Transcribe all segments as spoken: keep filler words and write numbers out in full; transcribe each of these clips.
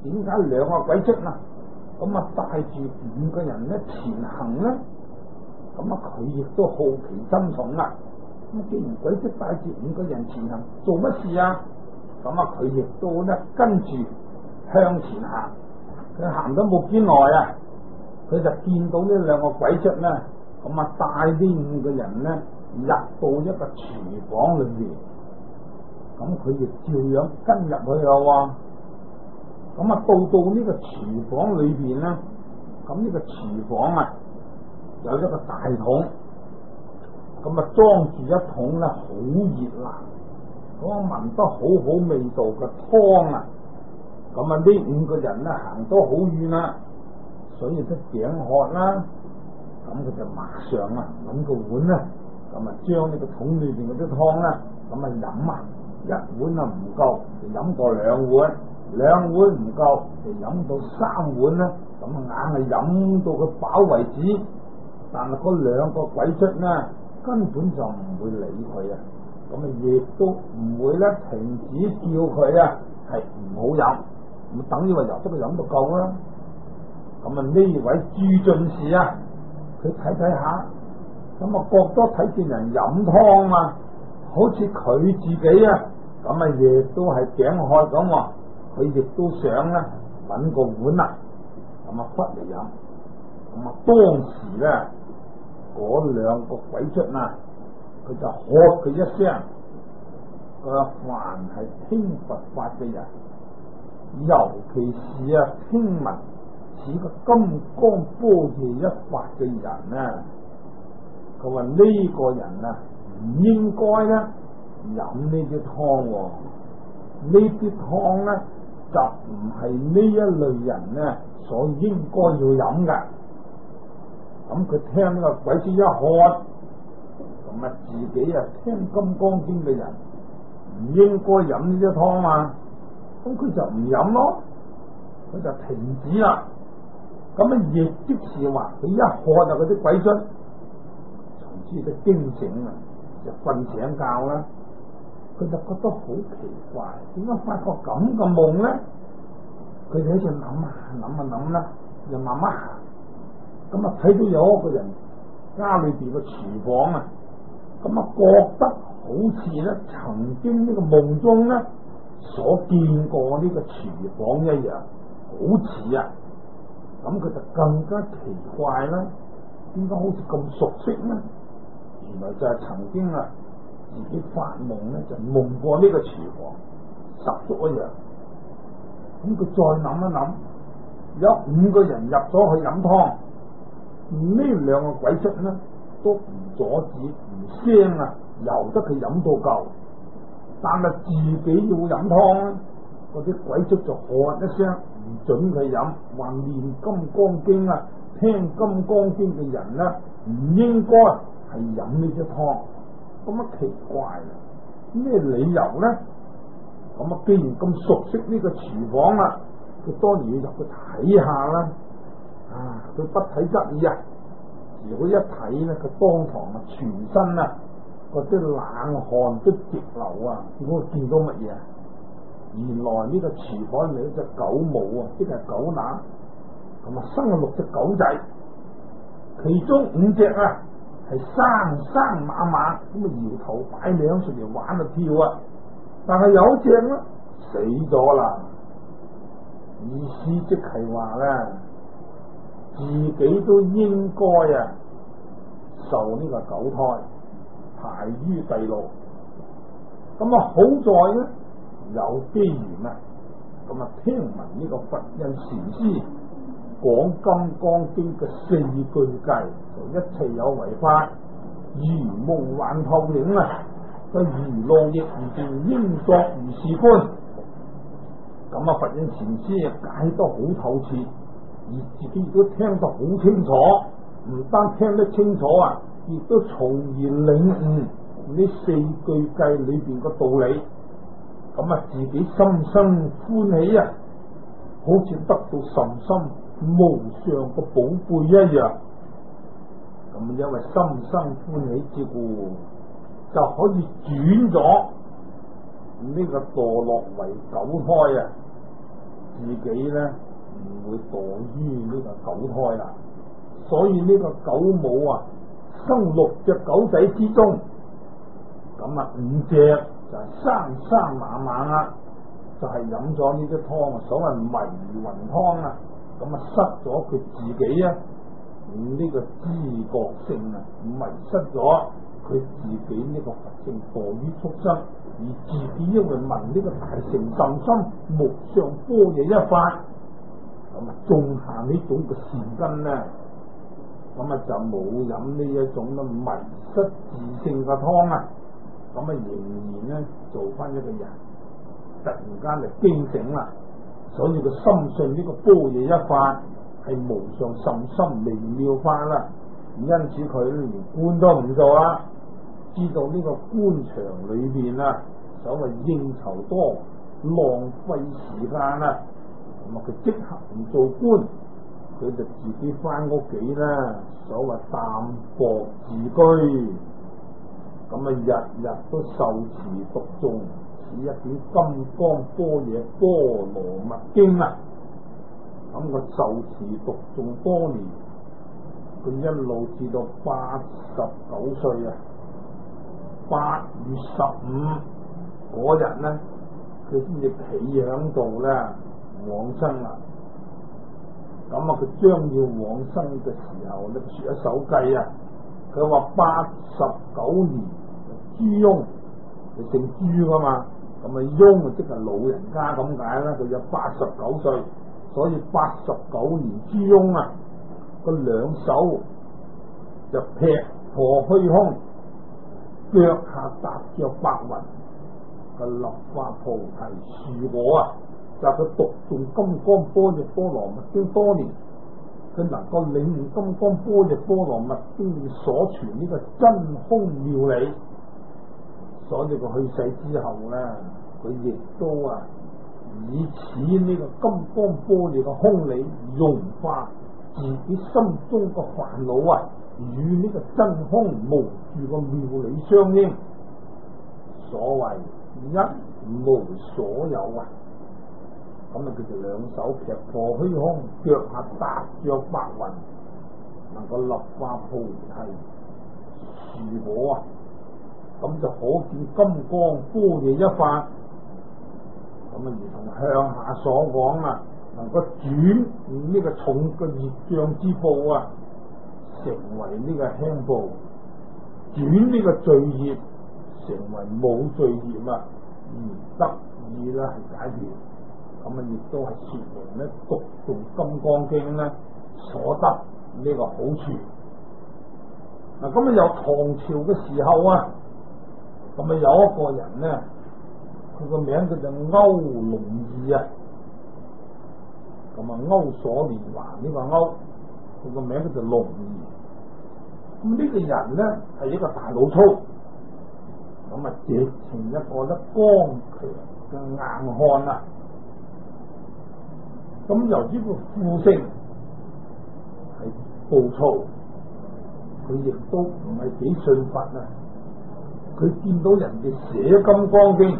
點解兩個鬼卒啊咁啊帶住五個人咧前行咧？咁啊佢亦都好奇心重啦。咁既然鬼卒帶住五個人前行，做乜事啊？咁啊佢亦都咧跟住向前行。佢行咗冇幾耐啊，佢就見到呢兩個鬼卒咧，咁啊帶呢五個人咧入到一個廚房裏面。咁佢亦照樣跟入去咯。咁啊到到呢個廚房裏邊咧，咁呢個廚房啊有一個大桶，咁啊裝住一桶咧好熱辣，嗰個聞得好好味道嘅湯啊！咁啊呢五個人咧行咗好遠啦，所以都頸渴啦。咁佢就馬上啊揾個碗咧，咁啊將呢個桶裏邊嗰啲湯咧，咁啊飲啊，一碗啊唔夠就飲過兩碗，兩碗唔夠就飲到三碗啦。咁啊硬係飲到佢飽為止。但係嗰兩個鬼卒咧根本就唔會理佢啊，咁啊亦都唔會咧停止叫佢啊係唔好飲，咁等於話由得佢飲到夠啦。咁啊呢位朱進士啊，佢睇睇下，咁啊覺得睇見人飲湯嘛，好似佢自己啊，咁啊亦都係頸渴咁，佢亦都想咧搵個碗啊，咁啊忽嚟飲。咁啊當時咧嗰兩個鬼卒啊，佢就喝佢一聲，佢話凡係聽佛法嘅人，尤其是啊聽聞似個金剛般若一法嘅人啊，佢話呢個人啊唔應該咧飲呢啲湯，呢啲湯咧就唔係呢一類人咧所應該要飲嘅。咁佢聽呢個鬼卒一喝，咁啊自己啊聽金剛經嘅人唔應該飲呢啲湯嘛，咁佢就唔飲咯，佢就停止啦。咁啊亦即是話佢一喝就嗰啲鬼卒從此就驚醒啦，就瞓醒覺啦。佢就覺得好奇怪，點解發覺咁嘅夢咧？佢哋喺度諗啊諗啊諗啦，又慢慢行。咁啊睇到有一個人家裏邊嘅廚房啊，咁啊覺得好似咧曾經呢個夢中咧所見過呢個廚房一樣，好似啊，咁佢就更加奇怪啦，點解好似咁熟悉呢？原來就係曾經啊自己發夢咧就夢過呢個廚房，十足一樣。咁佢再諗一諗，有五個人入咗去飲湯。呢兩個鬼卒咧都唔阻止唔聲啊，由得佢飲到夠，但係自己要飲湯咧，嗰啲鬼卒就喝一聲唔准佢飲，話念金剛經啊，聽金剛經嘅人咧唔應該係飲呢隻湯。咁啊奇怪啦，咩理由咧？咁啊既然咁熟悉呢個廚房啦，佢當然要入去睇下啦。啊！佢不睇則已啊！如果一睇咧，佢當堂啊，全身啊，嗰啲冷汗都直流啊！結果見到乜嘢啊？原來呢個廚房裏面有隻狗母啊，即係狗乸，咁啊生咗六隻狗仔，其中五隻啊係生生猛猛咁啊搖頭擺兩出嚟玩啊跳啊，但係有隻咧死咗啦，意思即係話咧。自己都應該啊受呢個狗胎排於地獄。咁啊好在咧有機緣啊，咁啊聽聞呢個佛印禪師講金剛經嘅四句偈，就一切有為法，如夢幻泡影啊，個如露亦如電，應作如是觀。咁啊佛印禪師解得好透徹。而自己亦都聽得好清楚，唔單聽得清楚啊，亦都從而領悟呢四句偈裏邊嘅道理。咁啊，自己心生歡喜啊，好似得到甚深無上嘅寶貝一樣。咁因為心生歡喜之故，就可以轉咗呢個墮落為狗胎啊！ 自己咧唔會墮於呢個狗胎啦。所以呢個狗母啊，生六隻狗仔之中，咁啊五隻就係生生猛猛啊，就係飲咗呢啲湯啊，所謂迷魂湯啊，咁啊失咗佢自己啊呢、這個知覺性啊，迷失咗佢自己呢個佛性，墮於畜生，而自己因為聞呢個大乘甚深無上般若一法，咁啊種下呢種嘅善根咧。咁啊就冇飲呢一種咧迷失自性嘅湯啊，咁啊仍然咧做翻一個人，突然間就驚醒啦，所以佢深信呢個般若一法係無上甚深微妙法啦，因此佢連官都唔做啦，知道呢個官場裏邊啊，所謂應酬多浪費時間啦，咁啊佢即刻唔做官。佢就自己翻屋企啦，所謂淡泊自居，咁啊日日都受持讀誦此一本金剛般若波羅蜜經啊，咁佢受持讀誦多年，佢一路至到八十九歲啊，八月十五嗰日咧，佢先至企喺度咧往生啦。咁啊，佢將要往生嘅時候咧，說一首偈啊。佢話八十九年，朱翁，佢姓朱噶嘛，咁啊翁啊即係老人家咁解啦。佢有八十九歲，所以八十九年朱翁啊，個兩手就劈破虛空，腳下踏着白雲，個立化菩提樹果啊！就佢讀誦金剛般若波羅蜜經多年，佢能夠領悟金剛般若波羅蜜經所傳呢個真空妙理，所以佢去世之後咧，佢亦都啊以此呢個金剛般若嘅空理融化自己心中嘅煩惱啊，與呢個真空無住嘅妙理相應。所謂一無所有啊！咁啊，佢就兩手劈破虛空，腳下踏着白雲，能夠立化菩提樹果啊！咁就可見金剛般若一法。咁啊，如同向下所講啊，能夠轉呢個重嘅業障之報啊，成為呢個輕報；轉呢個罪業成為冇罪業啊，而得以咧係解決。咁啊，亦都係說明咧讀誦金剛經咧所得呢個好處。嗱，咁啊有唐朝嘅時候啊，咁啊有一個人咧，佢個名叫做歐龍義啊，咁啊歐所連環呢個歐，佢個名叫做龍義。咁呢個人咧係一個大老粗，咁啊直情一個咧剛強嘅硬漢啊。咁由於個副性係暴躁，佢亦都唔係幾信佛啊！佢見到人哋寫金剛經，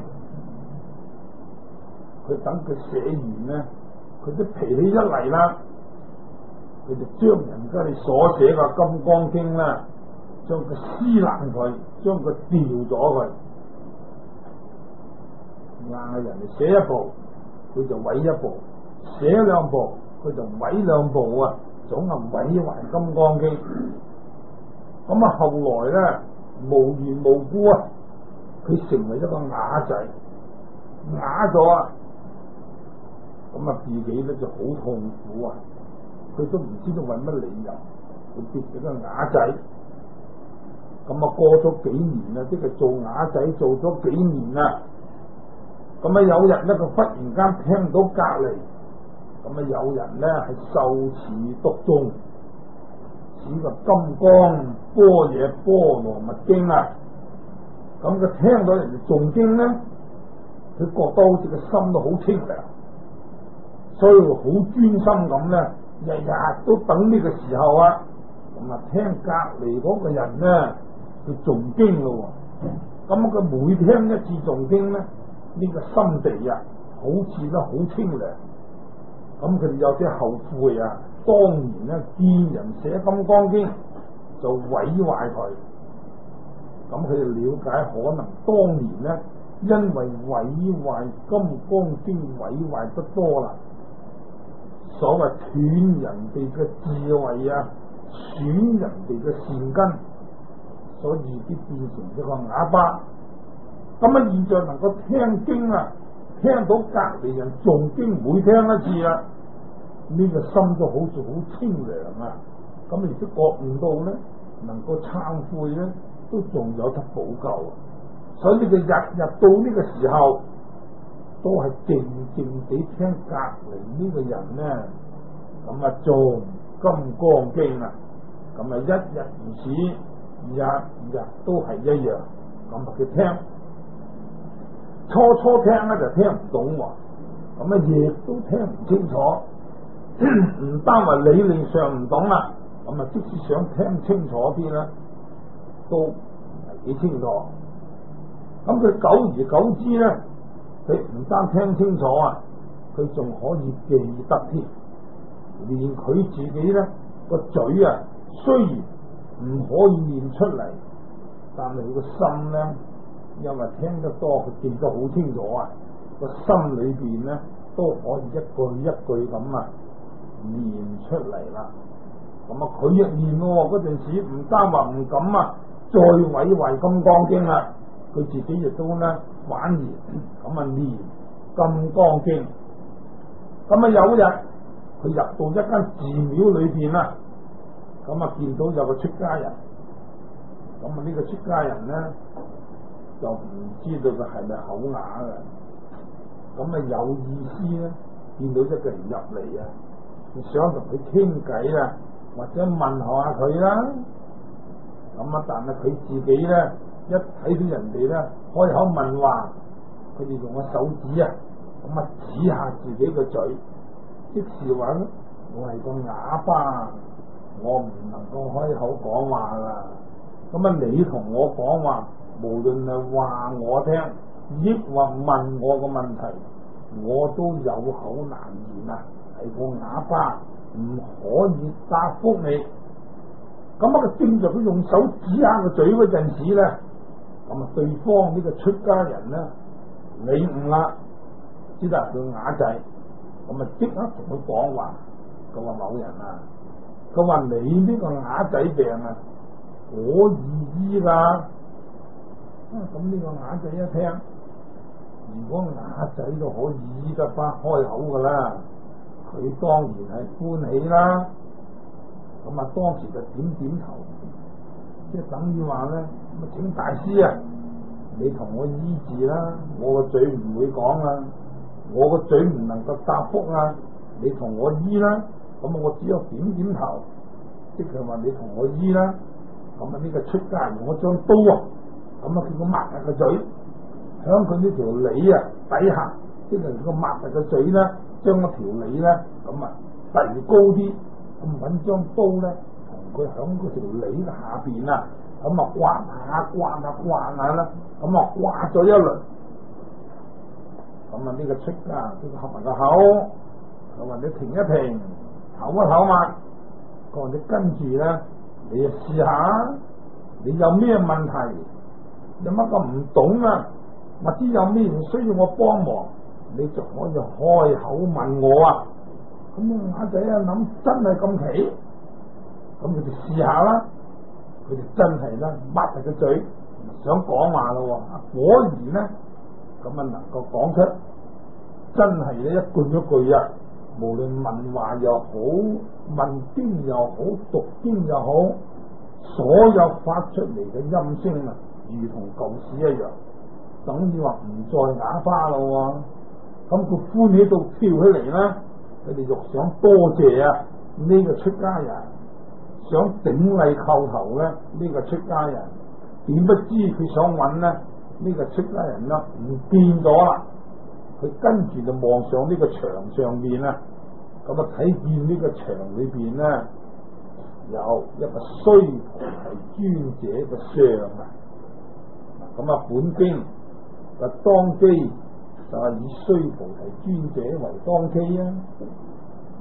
佢等佢寫完咧，佢啲脾氣一嚟啦，佢就將人家你所寫嘅金剛經啦，將佢撕爛佢，將佢掉咗佢，嗌人哋寫一部，佢就毀一部。寫兩部，佢就毀兩部啊！總係毀壞金剛經。咁啊，後來咧無緣無故啊，佢成為一個啞仔，啞咗啊！咁啊，自己咧就好痛苦啊！佢都唔知道為乜理由，佢變成個啞仔。咁啊，過咗幾年啦，即係做啞仔做咗幾年啦。咁啊，有日咧，佢忽然間聽到隔籬。咁啊！有人咧係受持讀誦此個金剛般若波羅蜜經啊！咁佢聽到人哋誦經咧，佢覺得好似個心都好清涼，所以好專心咁咧，日日都等呢個時候啊！咁啊，聽隔籬嗰個人咧，佢誦經咯。咁佢每聽一次誦經咧，呢、這個心地啊，好似都好清涼。 咁佢哋有啲後悔啊，當年咧見人寫《金剛經》就毀壞佢，咁佢哋了解可能當年咧因為毀壞《金剛經》毀壞得多啦，所謂斷人哋嘅智慧啊，損人哋嘅善根，所以啲變成一個啞巴。咁啊現在能夠聽經啊，聽到隔籬人誦經每聽一次啦，呢個心都好似好清涼啊！咁亦都覺悟到咧，能夠懺悔咧，都仲有得補救啊！所以呢個日日到呢個時候，都係靜靜地聽隔籬呢個人咧，咁啊誦金剛經啊，咁啊一日如此，日日都係一樣，咁啊佢聽。初初聽咧就聽唔懂，咁啊亦都聽唔清楚，唔單話理論上唔懂啦，咁啊即使想聽清楚啲咧，都唔係幾清楚。咁佢久而久之咧，佢唔單聽清楚啊，佢仲可以記得添，連佢自己咧個嘴啊，雖然唔可以念出嚟，但係佢個心咧。因為聽得多，佢記得好清楚啊！個心裏邊咧都可以一句一句咁啊念出嚟啦。咁啊，佢一念咯，嗰陣時唔單話唔敢啊，再毀壞金剛經啦，佢自己亦都咧反而咁啊念金剛經。咁啊有一日佢入到一間寺廟裏邊啦，咁啊見到有個出家人，咁啊呢個出家人咧。就唔知道佢係咪口啞嘅，咁啊有意思咧，見到一個人入嚟啊，想同佢傾偈啊，或者問候下佢啦。咁啊，但係佢自己咧，一睇到人哋咧開口問話，佢哋用個手指啊，咁啊指下自己個嘴，即是話咧，我係個啞巴，我唔能夠開口講話啦。咁啊，你同我講話。無論係話我聽，抑或問我個問題，我都有口難言啊！係個啞巴，唔可以答覆你。咁啊，佢正在佢用手指下個嘴嗰陣時咧，咁啊，對方呢個出家人咧，理悟啦，知得佢啞仔，咁啊，即刻同佢講話，佢話某人啊，佢話你呢個啞仔病啊，可以醫噶。咁呢個啞仔一聽，如果啞仔都可以醫得翻開口噶啦，佢當然係歡喜啦。咁啊，當時就點點頭，即係等於話咧，咁啊，請大師啊，你同我醫治啦，我個嘴唔會講啊，我個嘴唔能夠答覆啊，你同我醫啦。咁啊，我只有點點頭，即係話你同我醫啦。咁啊，呢個出家人用一張刀啊。咁啊，佢個擘大個嘴，響佢呢條脷啊底下，即係佢個擘大個嘴咧，將嗰條脷咧咁啊遞高啲，咁揾張刀咧，同佢響嗰條脷下邊啊，咁啊刮下刮下刮下啦，咁啊刮咗一輪，咁啊呢個出家呢個合埋個口，佢話你停一停，唞一唞嘛，佢話你跟住咧，你就試下，你有咩問題？有乜咁唔懂啊？或者有咩需要我幫忙，你就可以開口問我啊！咁啞仔啊諗真係咁奇，咁佢哋試下啦。佢哋真係咧擘大個嘴，想講話咯。果然咧，咁啊能夠講出真係咧一句一句啊！無論問話又好，問經又好，讀經又好，所有發出嚟嘅音聲啊！如同舊時一樣，等於話唔再啞巴咯。咁佢歡喜到跳起嚟啦，佢哋欲想多謝啊呢個出家人，想頂禮叩頭咧呢個出家人，點不知佢想揾咧呢個出家人啦唔見咗啦，佢跟住就望上呢個牆上面啦，咁啊睇見呢個牆裏邊咧有一個須菩提尊者嘅像啊。咁啊，本經就當機就係以須菩提尊者為當機啊。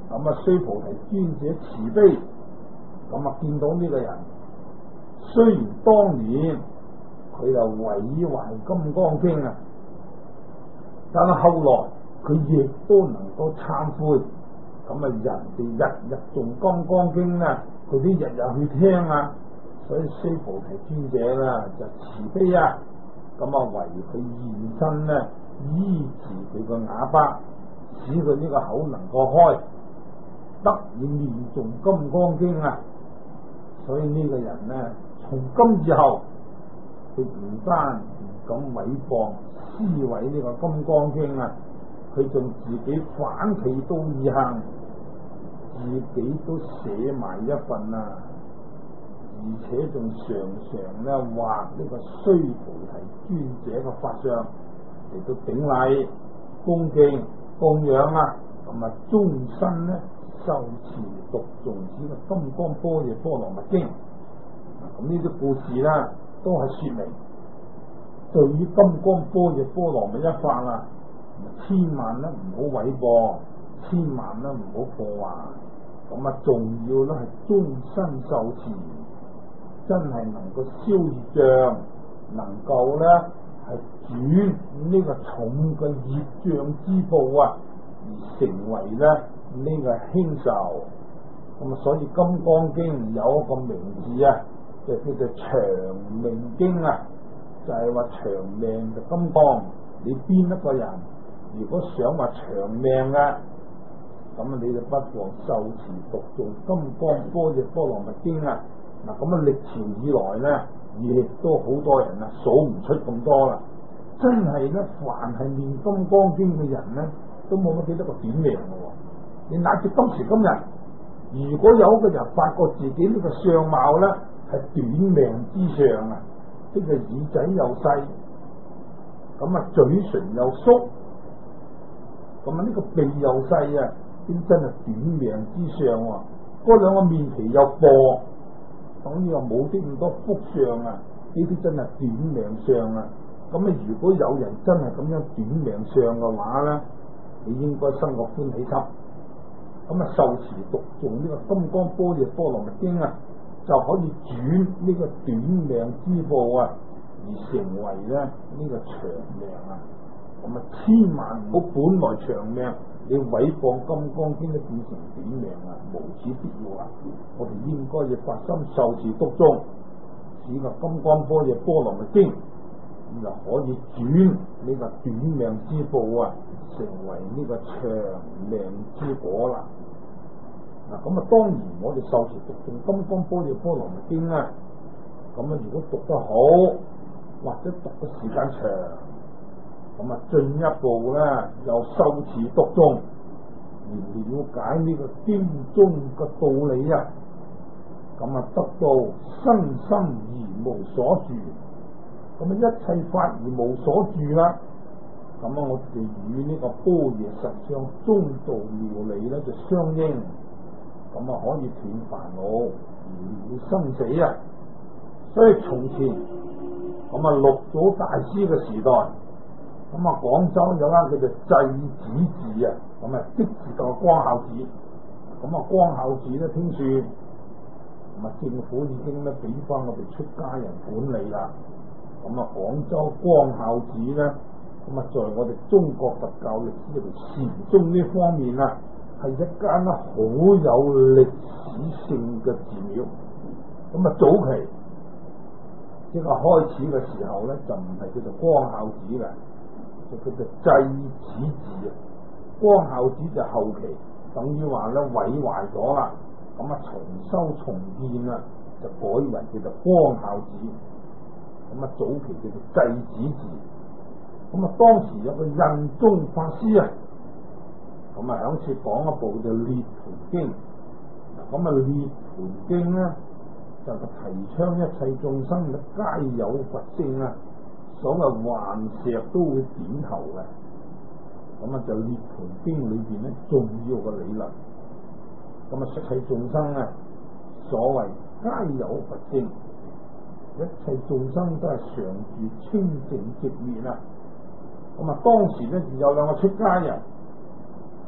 咁啊，須菩提尊者慈悲，咁啊見到呢個人，雖然當年佢就毀壞金剛經啊，但係後來佢亦都能夠懺悔。咁啊，人哋日日誦金剛經啊，佢啲日日去聽啊，所以須菩提尊者啦就慈悲啊，咁啊為佢現身咧，醫治佢個啞巴，使佢呢個口能夠開，得以念誦金剛經啊。所以呢個人咧，從今以後，佢唔單唔敢毀謗撕毀呢個金剛經啊，佢仲自己反其道而行，自己都寫埋一份啊，而且仲常常咧畫呢個須菩提尊者嘅法相嚟到頂禮恭敬供養啊，咁啊終身咧受持讀誦呢個金剛般若波羅蜜經。咁呢啲故事啦，都係說明對於金剛般若波羅蜜一法啊，千萬咧唔好毀謗，千萬咧唔好破壞。咁啊，仲要咧係終身受持，真係能夠消業障，能夠咧係轉呢個重嘅業障之報啊，而成為咧呢個輕受。咁啊，所以《金剛經》有一個名字啊，就叫做長命經啊，就係話長命嘅金剛。你邊一個人如果想話長命啊，咁啊，你就不妨受持讀誦《金剛般若波羅蜜經》啊！嗱，咁啊，歷朝以來咧，亦都好多人啊，數唔出咁多啦。真係咧，凡係念《金剛經》嘅人咧，都冇乜幾多個短命嘅喎。你乃至今時今日，如果有一個人發覺自己呢個相貌咧係短命之上啊，即係耳仔又細，咁啊嘴唇又縮，咁啊呢個鼻又細啊！真係短命之上啊，嗰兩個面皮又薄，等於話冇啲咁多福相啊，呢啲真係短命相啊。咁啊，如果有人真係咁樣短命相嘅話咧，你應該生個歡喜心。咁啊，受持讀誦呢個《金剛般若波羅蜜經》啊，就可以轉呢個短命之報啊，而成為咧呢個長命啊。咁啊，千萬唔好本來長命，你毀謗《金剛經》都變成短命啊，無此必要啊！我哋應該要發心受持讀誦，使個《金剛般若波羅蜜經》，咁就可以轉呢個短命之報啊，成為呢個長命之果啦。嗱，咁啊，當然我哋受持讀誦《金剛般若波羅蜜經》啊，咁啊，如果讀得好，或者讀嘅時間長，咁啊，進一步咧又受持讀誦，而了解呢個經中嘅道理啊，咁啊得到身心而無所住，咁啊一切法而無所住啦，咁啊我哋與呢個般若實相中道妙理咧就相應，咁啊可以斷煩惱而了生死啊。所以從前咁啊六祖大師嘅時代。咁啊，廣州有間叫做濟子寺啊，咁啊即是個光孝寺。咁啊，光孝寺咧，聽說咁啊，政府已經咧俾翻我哋出家人管理啦。咁啊，廣州光孝寺咧，咁啊，在我哋中國佛教歷史裏邊，禪宗呢方面啊，係一間咧好有歷史性嘅寺廟。咁啊，早期即係開始嘅時候咧，就唔係叫做光孝寺嘅。就叫做濟子寺啊，光孝寺就後期等於話咧毀壞咗啦，咁啊重修重建啊，就改為叫做光孝寺。咁啊早期叫做濟子寺。咁啊當時有個印宗法師啊，咁啊響次講一部就《涅槃經》。咁啊《涅槃經》咧就提倡一切眾生嘅皆有佛性啊。所謂幻石都會點頭嘅，咁啊就《涅槃經》裏邊咧重要嘅理論。咁啊一切眾生啊，所謂皆有佛性，一切眾生都係常住清淨寂滅啊。咁啊當時咧有兩個出家人，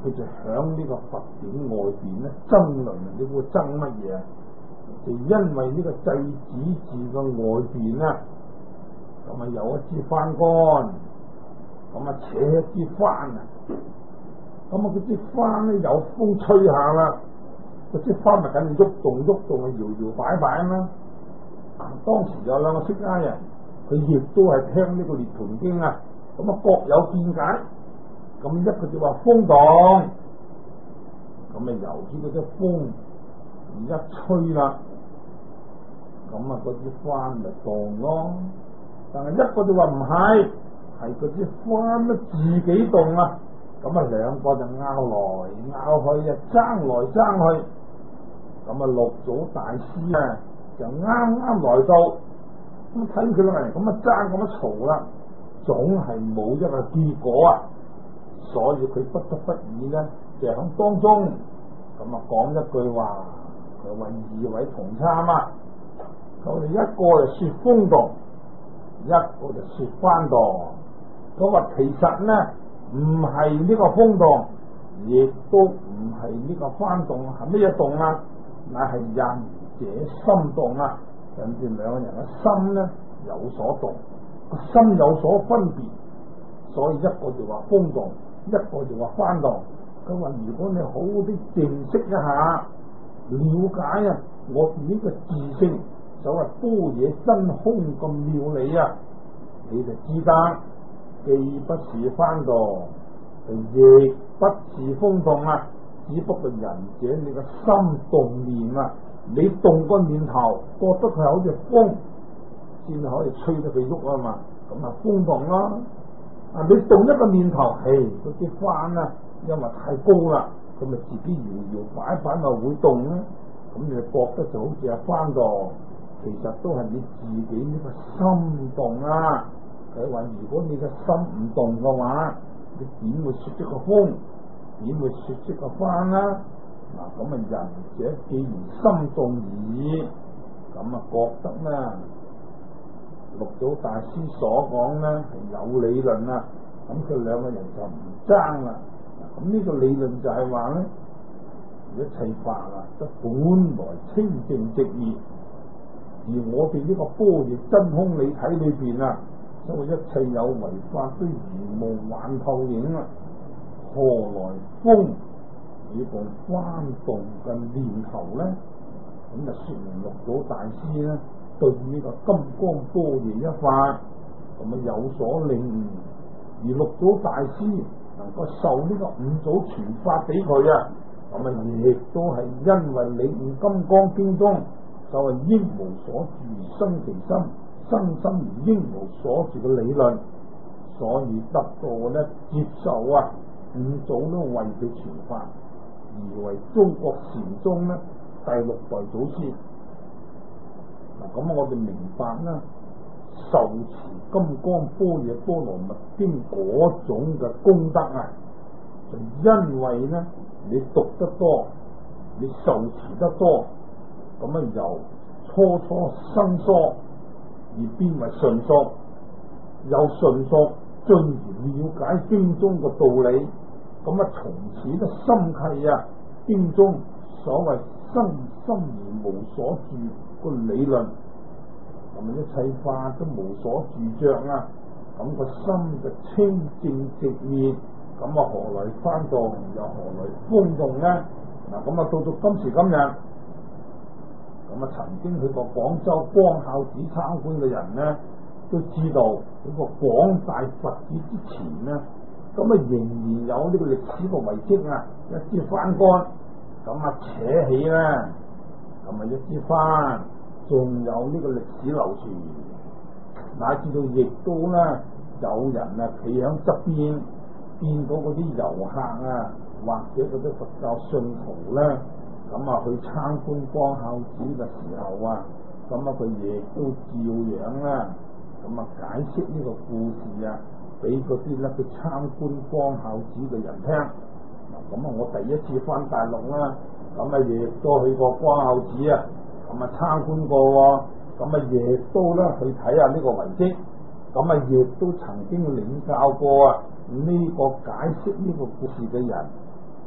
佢就響呢個佛典外邊咧爭論，你會爭乜嘢？就因為呢個祭子字嘅外邊咧，咁啊有一支幡杆，咁啊扯一支幡啊，咁啊嗰支幡咧有風吹下啦，嗰支幡咪緊喐動喐動啊，搖搖擺擺啊嘛。當時有兩個出家人，佢亦都係聽呢個涅槃經啊，咁啊各有見解。咁一個就話風動，咁啊由於嗰啲風而一吹啦，咁啊嗰支幡咪動咯。但係一個就話唔係，係嗰支幡咧自己動啊。咁啊兩個就拗來拗去啊，爭來爭去。咁啊六祖大師啊就啱啱來到，咁睇佢啦，咁啊爭咁啊嘈啦，總係冇一個結果啊。所以佢不得不已咧，就喺當中咁啊講一句話，佢話二位同參啊，我哋一個就說風動，一個就說幡動。佢話其實咧唔係呢個風動，亦都唔係呢個幡動，係咩嘢動啊？乃係仁者心動啊！甚至兩個人嘅心咧有所動，個心有所分別，所以一個就話風動，一個就話幡動。佢話如果你好好啲認識一下，了解啊，我哋呢個自性，所謂般若真空咁妙理啊，你就知得，既不是幡動，亦不是風動啊，只不過仁者你個心動念啊，你動個念頭，覺得佢好似風，先可以吹得佢喐啊嘛，咁啊風動咯。啊！你動一個念頭，嘿，嗰啲幡啊，因為太高啦，咁咪自己搖搖擺擺咪會動咧。咁你覺得就好似係幡動，其實都係你自己呢個心動啊。佢話：如果你嘅心唔動嘅話，你點會說出個風？點會說出個幡啊？嗱，咁啊，仁者既然心動矣，咁啊覺得咧。六祖大師所講咧係有理論啊，咁佢兩個人就唔爭啦。咁呢個理論就係話咧，一切法啊，都本來清淨直滅，而我哋呢個般若真空理體裏邊啊，所謂一切有為法都如夢幻泡影啊，何來風與共幡動嘅念頭咧？咁就說明六祖大師咧。對呢個金剛般若一法咁啊有所領悟，而六祖大師能夠受呢個五祖傳法俾佢啊，咁啊亦都係因為領悟金剛經中所謂應無所住生其心，生心而應無所住嘅理論，所以得到咧接受啊五祖都為佢傳法，而為中國禪宗咧第六代祖師。咁我哋明白啦，受持金剛般若波羅蜜經嗰種嘅功德啊，就因為咧你讀得多，你受持得多，咁啊由初初生疏而變為純熟，由純熟進而了解經中嘅道理，咁啊從此咧深契啊經中所謂生心而無所住個理論，咁啊一切法都無所住着啊，咁個心就清淨直滅，咁啊何來幡動，又何來風動呢？嗱，咁啊到到今時今日，咁啊曾經去過廣州光孝寺參觀嘅人呢，都知道呢個廣大佛寺之前呢，咁啊仍然有呢個歷史嘅遺跡啊，一支幡杆，咁啊扯起啦，咁啊一支幡，仲有呢個歷史流傳，乃至到亦都咧有人啊企喺側邊，見到嗰啲遊客啊，或者嗰啲佛教信徒咧，咁啊去參觀光孝寺嘅時候啊，咁啊佢亦都照樣啦，咁啊解釋呢個故事啊，俾嗰啲咧去參觀光孝寺嘅人聽。嗱，咁啊我第一次返大陸啦，咁啊亦都去過光孝寺啊。咁啊參觀過，咁啊亦都咧去睇下呢個遺跡，咁啊亦都曾經領教過啊呢個解釋呢個故事嘅人，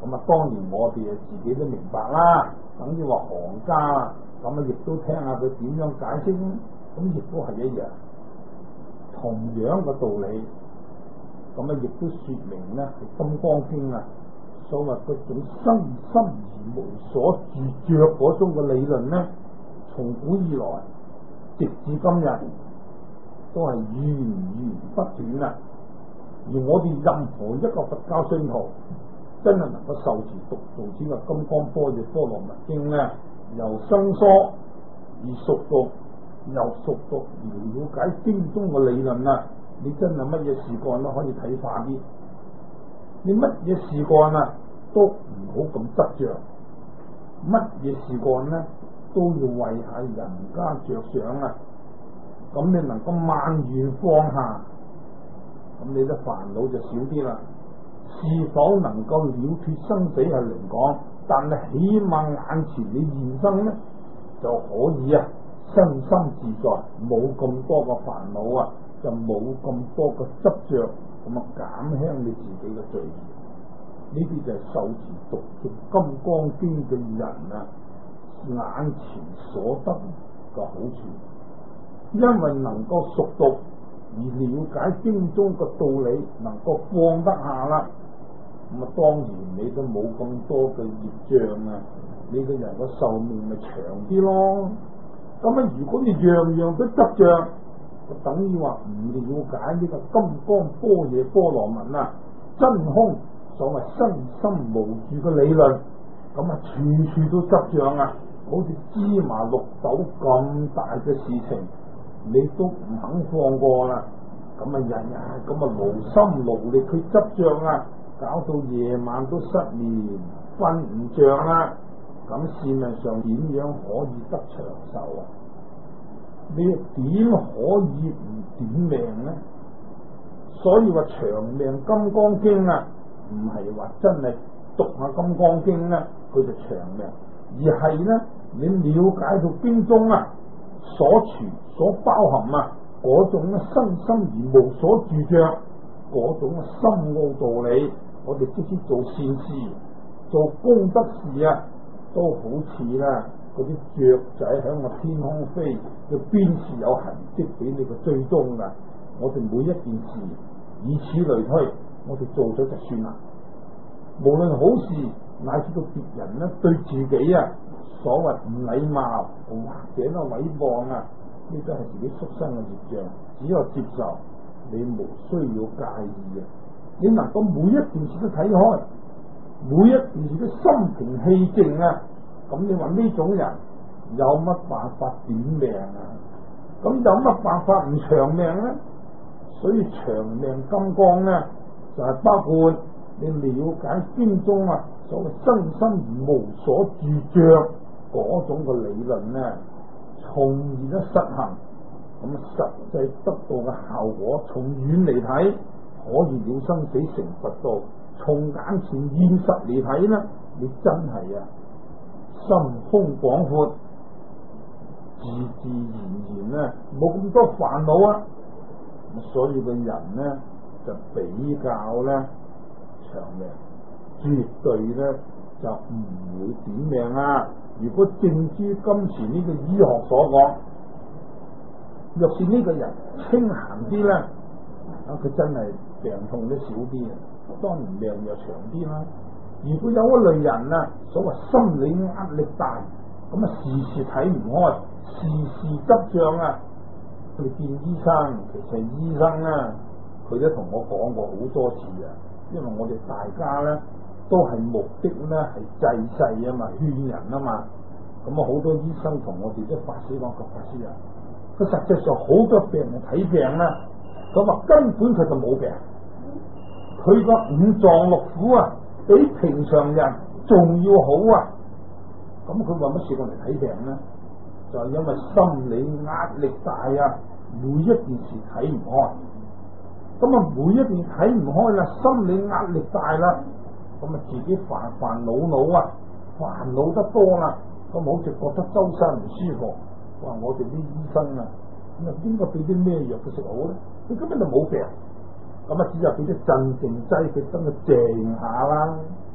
咁啊，當然我哋啊自己都明白啦。等於話行家啦，咁啊亦都聽下佢點樣解釋，咁亦都係一樣，同樣嘅道理。咁啊，亦都說明咧，係《金剛經》啊，所謂嗰種生心而無所住着嗰種嘅理論咧，從古以來直至今日都係源源不斷啊！而我哋任何一個佛教信徒，真係能夠受持讀誦此個《金剛般若波羅蜜經》咧，由生疏而熟讀，由熟讀而了解經中嘅理論啊！你真係乜嘢事幹都可以睇化啲，你乜嘢事幹啊都唔好咁執着，乜嘢事幹咧都要為下人家着想啊！咁你能夠萬緣放下，咁你啲煩惱就少啲啦。是否能夠了脫生死係另講，但係起碼眼前你現生咧就可以啊，身心自在，冇咁多嘅煩惱啊！就冇咁多嘅執着，咁啊減輕你自己嘅罪孽。呢啲就係受持讀誦《金剛經》嘅人啊，眼前所得嘅好處，因為能夠熟讀而了解經中嘅道理，能夠放得下啦。咁啊，當然你都冇咁多嘅業障啊，你個人個壽命咪長啲咯。咁啊，如果你樣樣都執着，就等於話唔了解呢個金剛般若波羅蜜啊，真空所謂身心無住嘅理論，咁啊處處都執着啊，好似芝麻綠豆咁大嘅事情，你都唔肯放過啦。咁啊日日咁啊勞心勞力去執着啊，搞到夜晚都失眠，瞓唔着啦。咁市面上點樣可以得長壽啊？你點可以唔短命呢？所以話長命金剛經啊，唔係話真係讀下金剛經咧，佢就長命，而係呢，你了解到經中啊所存所包含啊嗰種咧身心而無所住着嗰種深奧道理，我哋即使做善事、做功德事啊，都好似啦。嗰啲雀仔喺個天空飛，嘅邊是有痕跡俾你個追蹤噶？我哋每一件事，以此類推，我哋做咗就算啦。無論好事，乃至到別人咧對自己啊，所謂唔禮貌或者咧毀謗啊，呢都係自己畜生嘅業障，只有接受，你無需要介意嘅。你能夠每一件事都睇開，每一件事都心平氣靜啊！咁你話呢種人有乜辦法短命啊？咁有乜辦法唔長命咧？所以長命金剛咧，就係、是、包括你了解經中啊所謂身心而無所住着嗰種嘅理論咧，從而咧實行，咁實際得到嘅效果，從遠嚟睇可以了生死成佛道，從眼前現實嚟睇咧，你真係啊〜心胸廣闊，自自然然咧，冇咁多煩惱啊！所以個人咧就比較咧長命，絕對咧就唔會短命啊！如果正如今前呢個醫學所講，若是呢個人清閒啲咧，啊佢真係病痛都少啲啊，當然命又長啲啦。如果有一類人啊，所謂心理壓力大，咁啊時時睇唔開，時時執着啊，佢見醫生，其實醫生咧，佢都同我講過好多次啊，因為我哋大家咧都係目的咧係濟世啊嘛，勸人啊嘛，咁啊好多醫生同我哋都發死講，法師啊，佢實際上好多病人睇病啦，咁啊根本佢就冇病，佢個五臟六腑啊，比平常人仲要好啊！咁佢話乜事過嚟睇病呢？就係因為心理壓力大啊，每一件事睇唔開。咁啊，每一件睇唔開啦，心理壓力大啦，咁啊自己煩煩惱惱啊，煩惱得多啦，咁好似覺得周身唔舒服。話我哋啲醫生啊，咁啊應該俾啲咩藥佢食好咧？佢根本就冇病。咁啊，只有俾啲鎮靜劑，佢等佢靜下啦。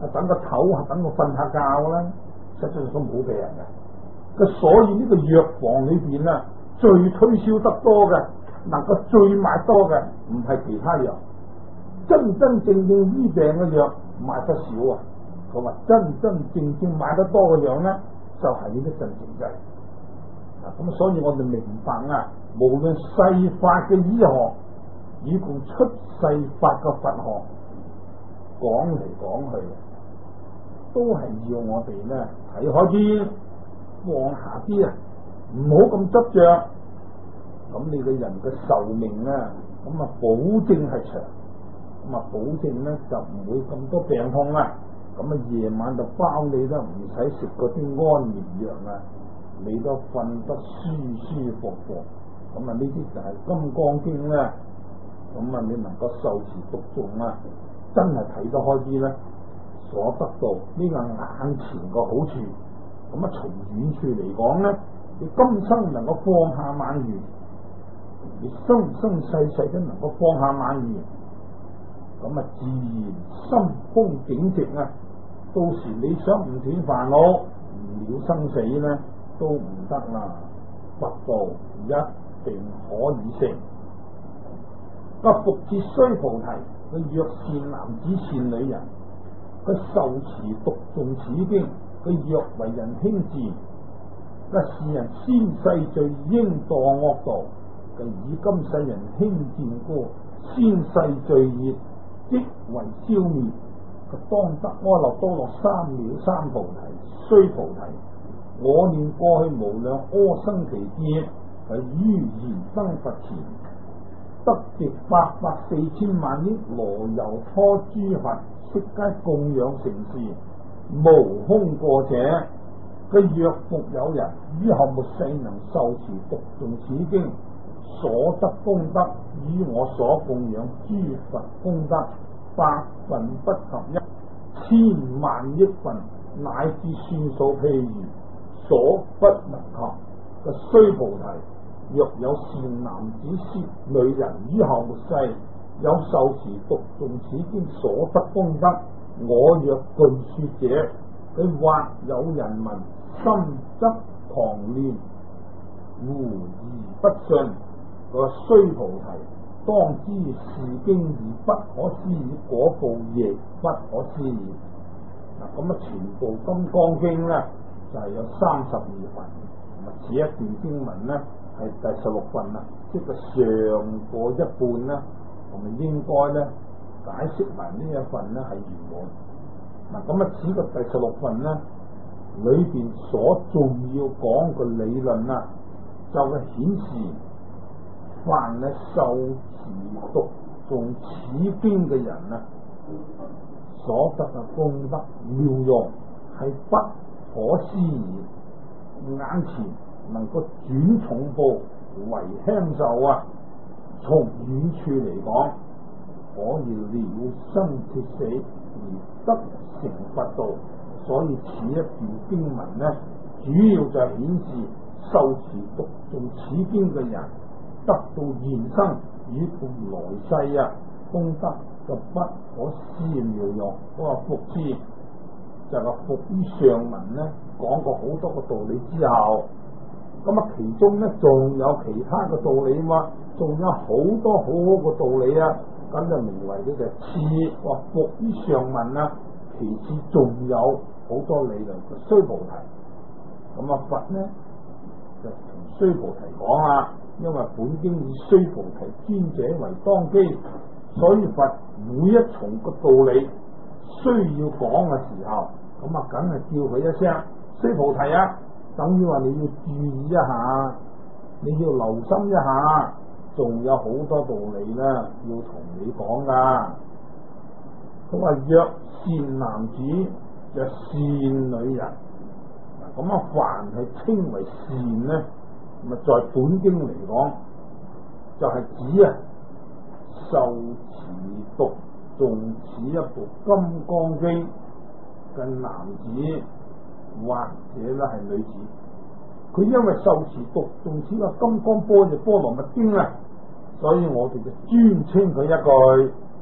啊等個唞下，等個瞓下覺啦，實際上都冇病嘅。咁所以呢個藥房裏邊啊，最推銷得多嘅，能夠最賣多嘅，唔係其他藥，真真正正醫病嘅藥賣得少啊。佢話真真正正賣得多嘅藥咧，就係呢啲鎮靜劑。啊，咁所以我哋明白啊，無論世法嘅醫學，以及出世法嘅佛學，講嚟講去，都係要我哋咧睇開啲，放下啲啊，唔好咁執着。咁你個人嘅壽命咧，咁啊保證係長，咁啊保證咧就唔會咁多病痛啊。咁啊夜晚就包你啦，唔使食嗰啲安眠藥啊，你都瞓得舒舒服服。咁啊呢啲就係《金剛經》咧。咁啊你能夠受持讀誦啊，真係睇得開啲咧，所得到呢個眼前個好處。咁啊從遠處嚟講咧，你今生能夠放下萬緣，你生生世世都能夠放下萬緣，咁啊自然心風景直啊。到時你想唔斷煩惱，唔了生死咧，都唔得啦。佛道一定可以成。個復次須菩提，佢若善男子善女人，佢受持讀誦此經，佢若為人輕賤，個是人先世罪應墮惡道，佢以今世人輕賤過，先世罪業即為消滅。當得阿耨多羅三藐三菩提，須菩提，我念過去無量阿僧祇劫，係於燃燈佛前，得值八百四千萬億羅猷多諸佛，悉皆供養成事，無空過者。佢若復有人於後末世能受持讀誦此經，所得功德與我所供養諸佛功德百分不及一，千萬億分，乃至算數譬如，所不能及。個須菩提，若有善男子善女人於後末世有受持讀誦此經所得功德，我若盡說者，佢或有人聞，心則狂亂，狐疑不信。個須菩提，當知是經已不可思議，果報亦不可思議。嗱，咁啊，全部《金剛經》咧就係、是、有三十二份，咁啊，此一段經文咧係第十六份啦，即係上過一半啦，我哋應該咧解釋埋呢一份咧係圓滿。嗱，咁啊，此個第十六份咧裏邊所重要講嘅理論啊，就係顯示。凡係受持讀誦此經嘅人啊，所得嘅功德妙用係不可思議。眼前能夠轉重報為輕受啊，從遠處嚟講，可以了生脱死而得成佛道。所以此一段經文呢，主要就係顯示受持讀誦此經嘅人。得到現生與同來世啊，功德就不可思議妙用。嗰個復次就係復於上文咧，講過好多個道理之後，咁啊其中咧仲有其他嘅道理嘛，仲有好多好好嘅道理啊，咁就名為呢個次。話復於上文啊，其次仲有好多理論嘅須菩提。咁啊佛咧就同須菩提講啊。因為本經以須菩提尊者為當機，所以佛每一重個道理需要講嘅時候，咁啊，梗係叫佢一聲須菩提啊，等於話你要注意一下，你要留心一下，仲有好多道理咧要同你講噶。佢話若善男子，若善女人，咁啊，凡係稱為善咧。咁啊，在本經嚟講，就係、是、指啊受持讀誦此一部《金剛經》嘅男子或者咧係女子，佢因為受持讀誦此個《金剛般若波羅蜜經》啊，所以我哋就尊稱佢一句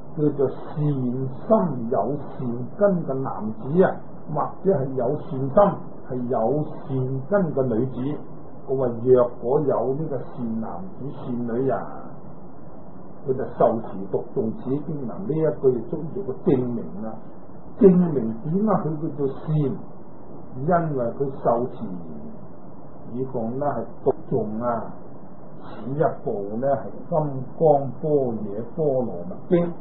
叫做善心有善根嘅男子啊，或者係有善心係有善根嘅女子，我話若果有呢個善男子善女人，佢就受持讀誦此經。嗱，呢一句就足以做個證明啦。證明點解佢叫做善？因為佢受持以講咧係讀誦啊，此一部咧係金剛般若波羅蜜經。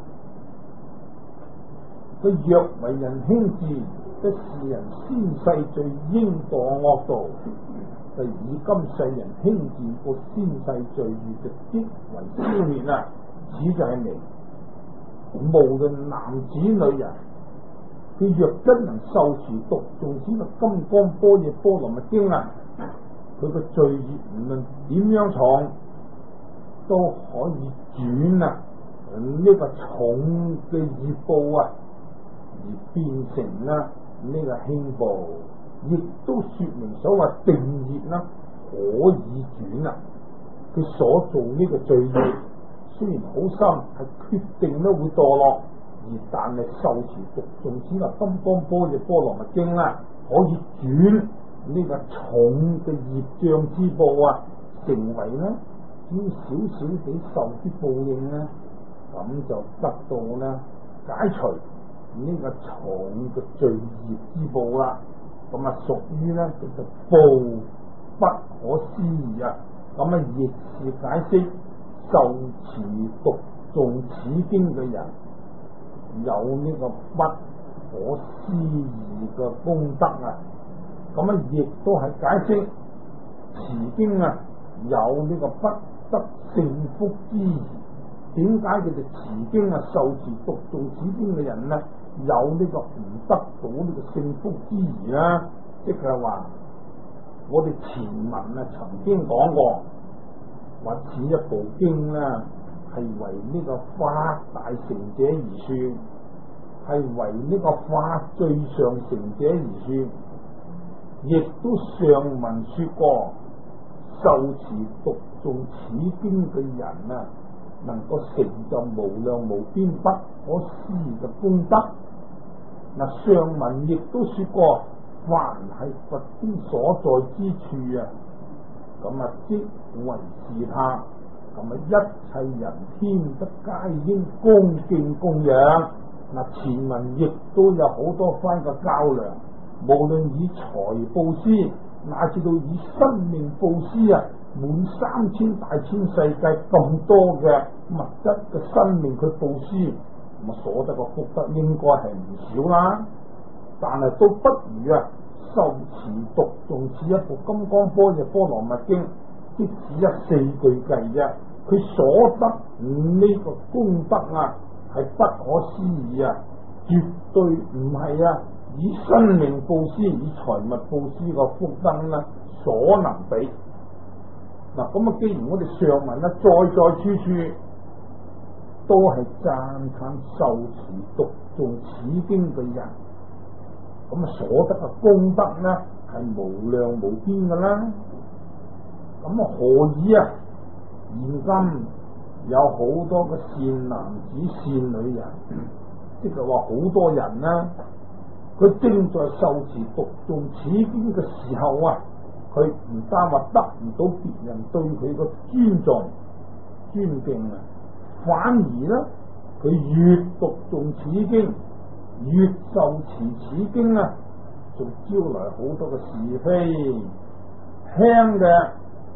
佢若為人輕視，即是人先世罪應墮惡道，就以今世人輕視個先世罪孽就即為消滅啊！此就係明，無論男子女人，佢若真能受持讀誦此個金剛般若波羅蜜經啊，佢個罪孽無論點樣重，都可以轉啊呢、這個重嘅業報啊，而變成啦呢、這個輕報，亦都說明所謂定業啦可以轉啊。佢所做呢個罪孽雖然好深，係決定咧會墮落，而但係受持讀誦此個金剛般若波羅蜜經啦，可以轉呢個重嘅業障之報啊，成為咧只要少少地受啲報應咧，咁就得到咧解除呢個重嘅罪業之報啦。咁啊屬於咧叫做報不可思議啊。咁啊亦是解釋受持讀誦此經嘅人有呢個不可思議嘅功德啊。咁啊亦都係解釋持經啊有呢個不得勝福之疑。點解佢哋持經啊受持讀誦此經嘅人呢有呢個唔得到呢個勝福之疑啦？即係話我哋前文啊曾經講過，話此一部經呢係為呢個發大成者而算，係為呢個發最上成者而算，亦都上文說過，受持讀誦此經嘅人啊，能夠成就無量無邊不可思議嘅功德。嗱，上文亦都說過，凡係佛經所在之處啊，咁啊即為是他，咁啊一切人天得皆應恭敬供養。嗱，前文亦都有好多番嘅較量，無論以財布施，乃至到以生命布施啊，滿三千大千世界咁多嘅物質嘅生命佢布施，咁啊所得嘅福德應該係唔少啦。但係都不如啊受持讀誦此一部金剛般若波羅蜜經，即使一四句計啫，佢所得呢個功德啊係不可思議啊，絕對唔係啊以生命布施、以財物布施個福德啦所能比。嗱，咁啊，既然我哋上文咧，再再處處都係讚歎受持讀誦此經嘅人，咁啊所得嘅功德咧係無量無邊噶啦。咁啊何以啊現今有好多嘅善男子善女人，即係話好多人啦，佢正在受持讀誦此經嘅時候啊，佢唔單話得唔到別人對佢嘅尊重尊敬啊，反而咧佢越讀誦此經，越受持此經啊，仲招來好多嘅是非，輕嘅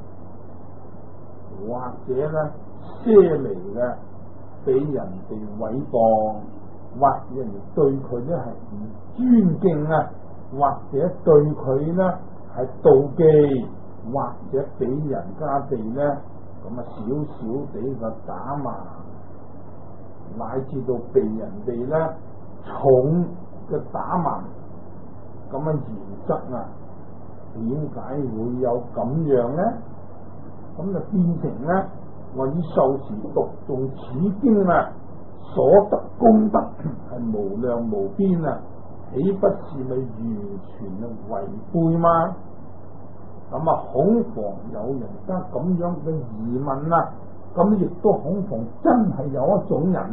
或者咧些微嘅俾人哋毀謗，或者人哋對佢咧係唔尊敬啊，或者對佢咧係妒忌，或者俾人家哋咧咁啊少少地個打罵，乃至到被人哋咧重嘅打罵，咁啊原則啊，點解會有咁樣咧？咁就變成咧，我以受持讀誦此經啊，所得功德係無量無邊啊，豈不是咪完全啊違背嗎？咁啊，恐防有人家咁樣嘅疑問啊，咁亦都恐防真係有一種人咧，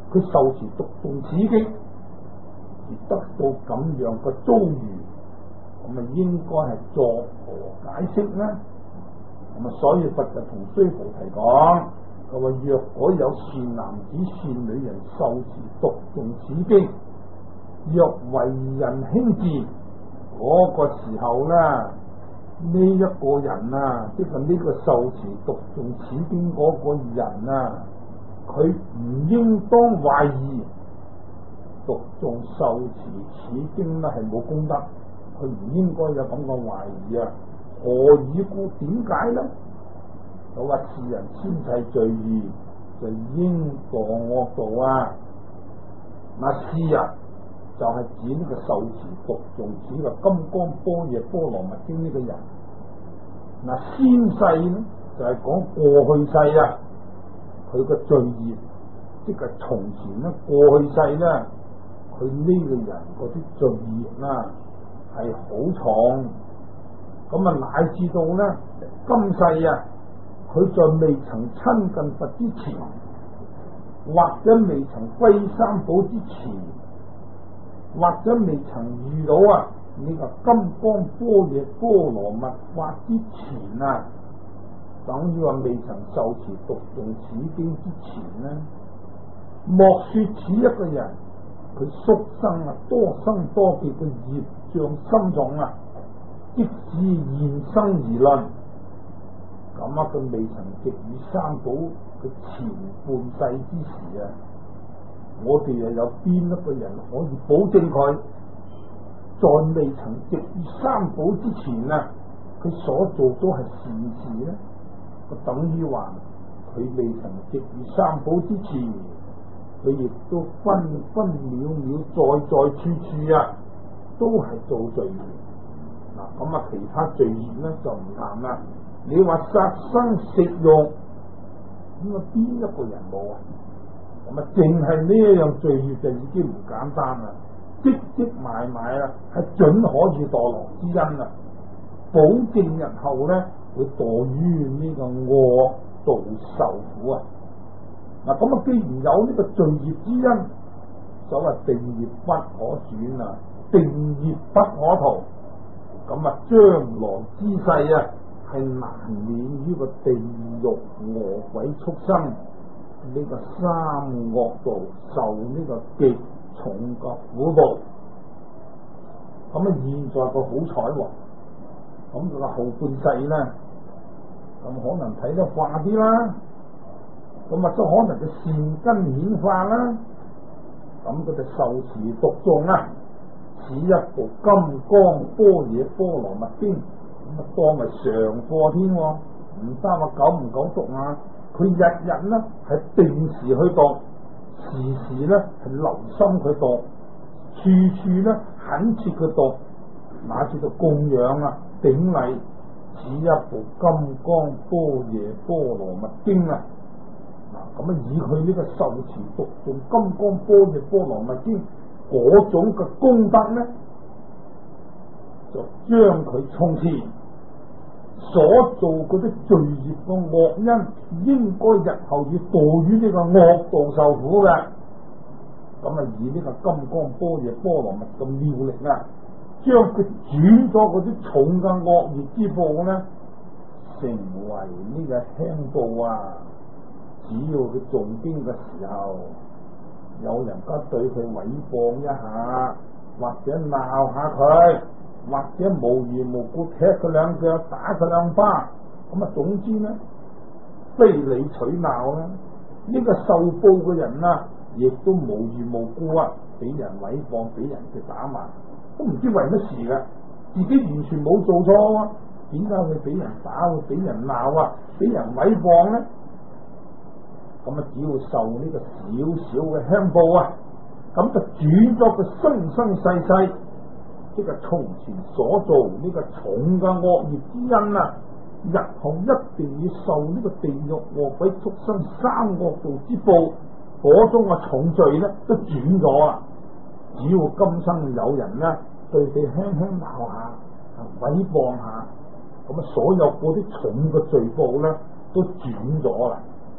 佢受持讀誦此經而得到咁樣嘅遭遇，咁啊應該係作何解釋呢？咁啊，所以佛就同須菩提講，佢話若果有善男子善女人受持讀誦此經，若為人輕賤，嗰、那個時候呢，呢、這、一個人啊，即係呢個受持讀誦此經嗰個人啊，佢唔應當懷疑讀誦受持此經呢係冇功德，佢唔應該有咁嘅懷疑啊。何以故？點解呢？佢話是人千世罪孽，就應墮惡道啊！嗱，是人就係指呢個受持讀誦此嘅金剛般若波羅蜜經呢個人。嗱，先世呢就係、是、講過去世啊，佢嘅罪孽，即係從前呢過去世呢，佢呢個人嗰啲罪孽啊係好重。咁啊，乃至到呢今世啊，佢在未曾親近佛之前，或者未曾歸三寶之前，或者未曾遇到啊呢個金剛般若波羅蜜法之前啊，等於話未曾受持讀誦此經之前呢，莫說此一個人，佢宿生啊多生多劫嘅業障深重啊，即使現生而論，咁啊佢未曾值遇三寶嘅前半世之時啊，我哋又有邊一個人可以保證佢在未曾值遇三寶之前啊，佢所做都係善事呢？就等於話佢未曾值遇三寶之前，佢亦都分分秒秒在在處處啊，都係做罪業。嗱，咁啊，其他罪業咧就唔談啦。你話殺生食肉，咁啊邊一個人冇啊？咁啊，淨係呢一樣罪業就已經唔簡單啦，積積埋埋啊，係準可以墮落之因啊！保證日後咧會墮於呢個惡道受苦啊！嗱，咁啊，既然有呢個罪業之因，所謂定業不可轉啊，定業不可逃。咁啊，將來之世啊，係難免於個地獄餓鬼畜生呢、這個三惡道受呢個極重嘅苦報。咁啊，現在個好彩喎，咁佢個後半世咧，咁可能睇得化啲啦，咁啊，都可能嘅善根顯化啦，咁佢就受持讀誦啦。此一部金剛般若波羅蜜經，咁啊當為常課添，唔單話久唔久讀啊，佢日日呢係定時去讀，時時呢係留心去讀，處處呢懇切去讀，乃至到供養啊頂禮此一部金剛般若波羅蜜經啊，嗱咁啊以佢呢個受持讀誦金剛般若波羅蜜經嗰種嘅功德呢，就將佢從前所做嗰啲罪業嘅惡因，應該日後要墮於呢個惡道受苦嘅。咁啊，以呢個金剛般若波羅蜜嘅妙力啊，將佢轉咗嗰啲重嘅惡業之報呢，成為呢個輕報啊！只要佢誦經嘅時候，有人家對佢毀謗一下，或者鬧下佢，或者無緣無故踢佢兩腳，打佢兩巴，咁啊，總之呢，非理取鬧啦。呢、這個受報嘅人啊，亦都無緣無故啊，俾人毀謗，俾人嘅打罵，都唔知為乜事嘅，自己完全冇做錯啊，點解會俾人打，會俾人鬧啊，俾人毀謗呢？咁啊，只要受呢個少少嘅輕報啊，咁就轉咗佢生生世世，即係從前所做呢個重嘅惡業之因啊，日後一定要受呢個地獄惡鬼畜生三惡道之報，嗰種嘅重罪咧都轉咗啦。只要今生有人咧對佢輕輕鬧下、毀謗下，咁啊，所有嗰啲重嘅罪報咧都轉咗啦。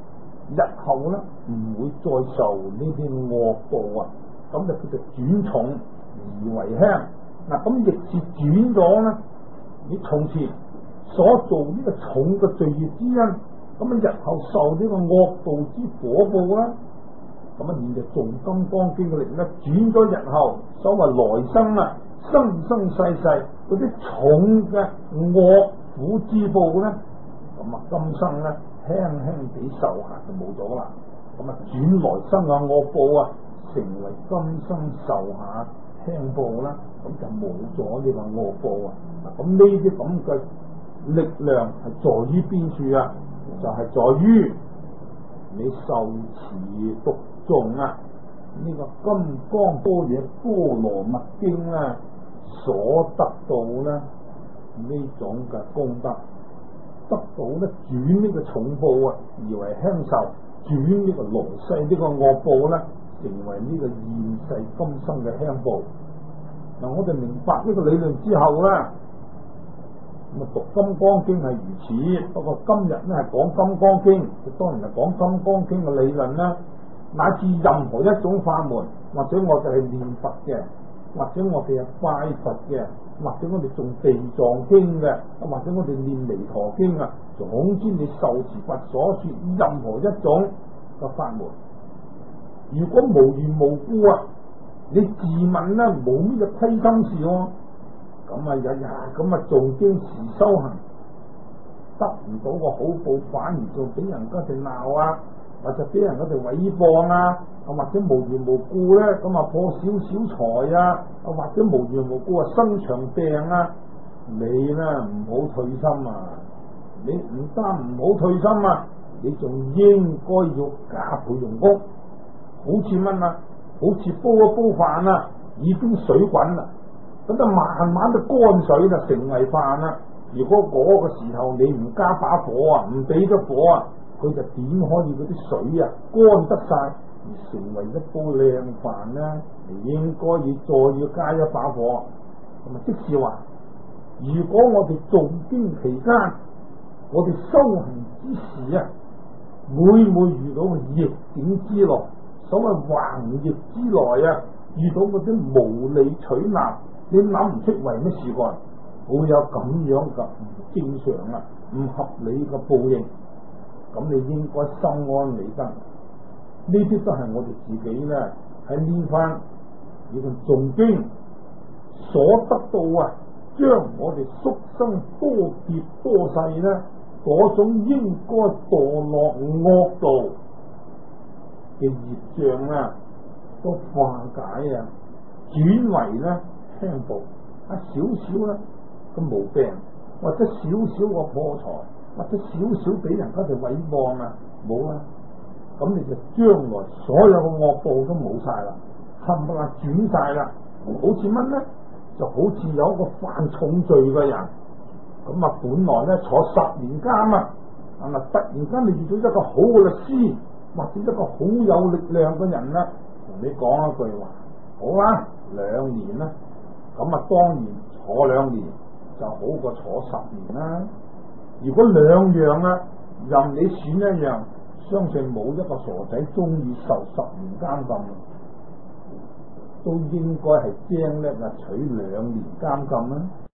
日後咧唔會再受呢啲惡報啊，咁就叫做轉重而為輕。嗱，咁逆是轉咗咧，你從前所做呢個重嘅罪業之因，咁啊日後受呢個惡道之果報啦，咁啊現就做金剛經嘅力咧，轉咗日後所謂來生啊，生生世世嗰啲重嘅惡苦之報咧，咁啊今生咧輕輕地受下就冇咗啦，咁啊轉來生嘅惡報啊，成為今生受下輕報啦，咁就冇咗呢個惡報啊。咁呢啲咁嘅力量係在於邊處啊？就係、是、在於你受持讀誦啊呢、這個金剛般若波羅蜜經咧所得到咧呢種嘅功德，得到咧轉呢個重報啊而為輕受，轉呢個來世呢個惡報咧成為呢個現世今生嘅輕報。嗱，我哋明白呢個理論之後咧，咁啊讀金剛經係如此。不過今日咧係講金剛經，當然係講金剛經嘅理論啦。乃至任何一種法門，或者我哋係念佛嘅，或者我哋係拜佛嘅，或者我哋誦地藏經嘅，或者我哋念彌陀經啊，總之你受持佛所說任何一種嘅法門，如果無緣無故啊，你自問咧冇呢個虧心事喎，咁啊日日咁啊誦經時修行，得唔到個好報，反而仲俾人家哋鬧啊，或者俾人家哋誹謗啊，或者無緣無故咧咁啊破少少財啊，或者無緣無故啊生長病啊，你咧唔好退心啊！你唔單唔好退心啊，你仲應該要加倍用功，好似乜啊？好似煲一煲飯啊，已經水滾啦，咁就慢慢都乾水啦，成為飯啦。如果嗰個時候你唔加把火啊，唔俾咗火啊，佢就點可以嗰啲水啊乾得晒而成為一煲靚飯呢？你應該要再要加一把火。咁啊，即是話，如果我哋誦經期間，我哋修行之時啊，每每遇到逆境之來，所謂橫逆之來啊，遇到嗰啲無理取鬧，你諗唔出為咩事幹，會有咁樣嘅唔正常啊、唔合理嘅報應，咁你應該心安理得。呢啲都係我哋自己咧喺呢番呢個誦經所得到啊，將我哋宿生多劫多世咧嗰種應該墮落惡道嘅業障啊，都化解啊，轉為咧輕報，啊少少咧個毛病，或者少少個破財，或者少少俾人家哋毀謗啊，冇啦，咁你就將來所有嘅惡報都冇晒啦，冚唪唥轉晒啦，好似乜咧？就好似有一個犯重罪嘅人，咁啊本來咧坐十年監啊，係咪突然間你遇到一個好嘅律師，或者一個好有力量嘅人啦，同你講一句話，好啦，兩年啦，咁啊當然坐兩年就好過坐十年啦。如果兩樣啊，任你選一樣，相信冇一個傻仔中意受十年監禁，都應該係精叻啊取兩年監禁啦。